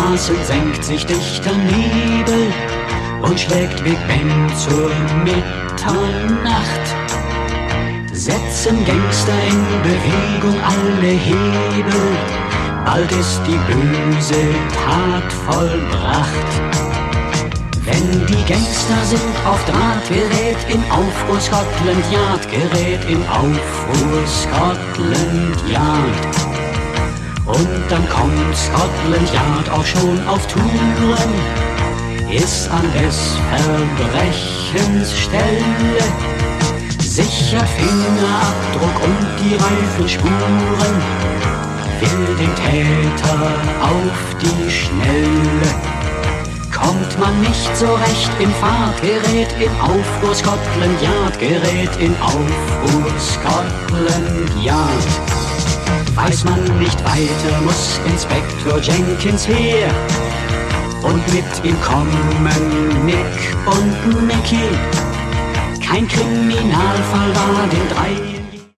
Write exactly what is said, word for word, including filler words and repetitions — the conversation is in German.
Straßen senkt sich dichter Nebel und schlägt Big Ben zur Mitternacht. Setzen Gangster in Bewegung alle Hebel, bald ist die böse Tat vollbracht. Wenn die Gangster sind auf Draht, gerät in Aufruhr Scotland Yard, gerät in Aufruhr Scotland Yard. Und dann kommt Scotland Yard auch schon auf Touren, ist an des Verbrechens Stelle. Sicher Fingerabdruck und die Reifenspuren, will den Täter auf die Schnelle. Kommt man nicht so recht in Fahrt, gerät in Aufruhr Scotland Yard, gerät in Aufruhr Scotland Yard. Weiß man nicht weiter, muss Inspektor Jenkins her, und mit ihm kommen Nick und Nicky. Kein Kriminalfall war den drei